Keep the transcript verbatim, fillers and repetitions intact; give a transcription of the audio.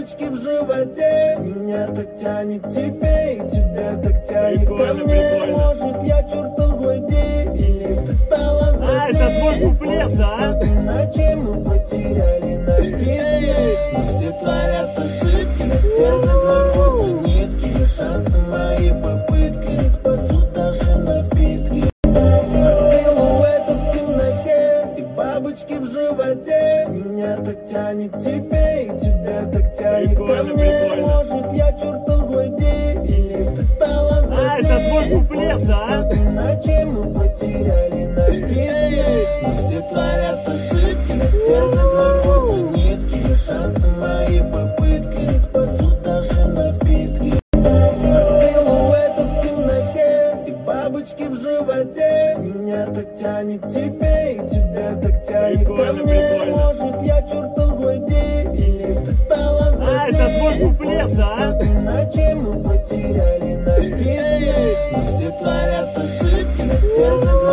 бабочки в животе. Меня так тянет к тебе, и тебя так тянет ко мне. Может, я чертов злодей, или ты стала злодей? А, это твой куплет, да? После ночи мы потеряли наш Дисней. Но все творят ошибки, на сердце гнутся нитки. Лишатся мои попытки, не спасут даже напитки. Силуэтов в темноте и бабочки в животе. Меня так тянет к тебе, и тебя так тянет ко мне. Прикольно. Может, я чертов злодей, или ты стала злодей? А, это твой куплет, да? После ночи мы потеряли наш Дисней. Но все творят ошибки, на сердце гнутся нитки. Лишатся мои попытки, не спасут даже напитки. Силуэтов в темноте и бабочки в животе. Меня так тянет к тебе, и тебя так тянет ко Прикольно, мне. прикольно. Может, я чертов злодей, или ты стала злодей? А, это твой куплет, да? После ночи мы потеряли наш Дисней. Но все творят ошибки, на сердце